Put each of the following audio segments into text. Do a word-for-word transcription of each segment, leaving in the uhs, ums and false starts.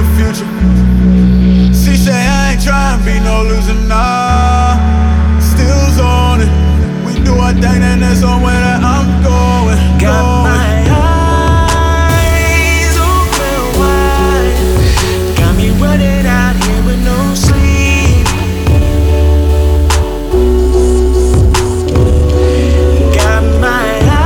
the future. She say I ain't trying to be no loser, nah. Still zoning. We do our thing and that's on where that I'm going. Got going. my eyes open wide. Got me running out here with no sleep. Got my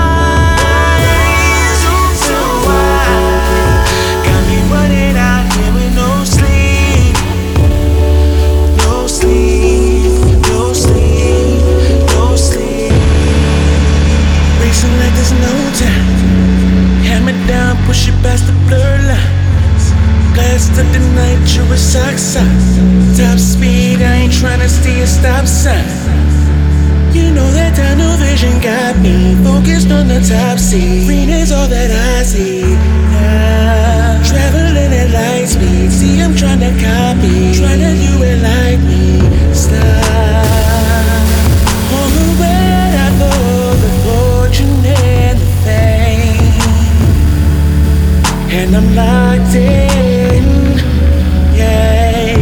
eyes open wide. Got me running out here with no sleep. No sleep, no sleep, no sleep. Racing like there's no time. Hammer down, push it past the blur lines. Glassed up the night, you're a sock top speed, I ain't tryna see a stop sign. You know that tunnel vision got me focused on the top seat. Green is all that I see. Yeah. Traveling at light speed, see I'm tryna copy, tryna do it like me. Stop. On the way I go, the fortune and the fame, and I'm locked in, yeah.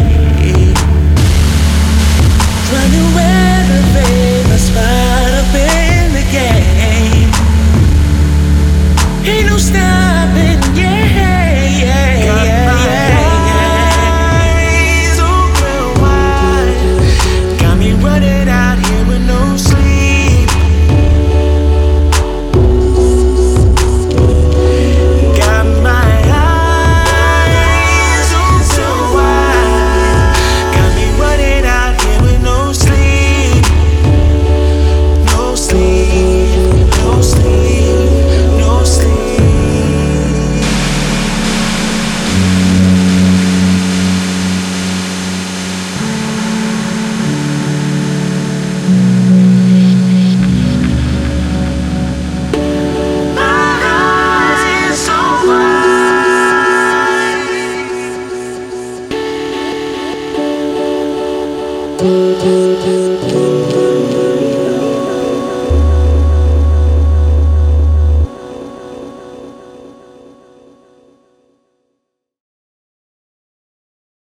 Trying to elevate my spot up in the game. Ain't no stopping, yeah, yeah, Got yeah, my yeah. Eyes open wide. Got me running out here with no sleep. Got my eyes open wide. Got me running out here with no sleep. No sleep, no sleep, no sleep. My eyes so wide.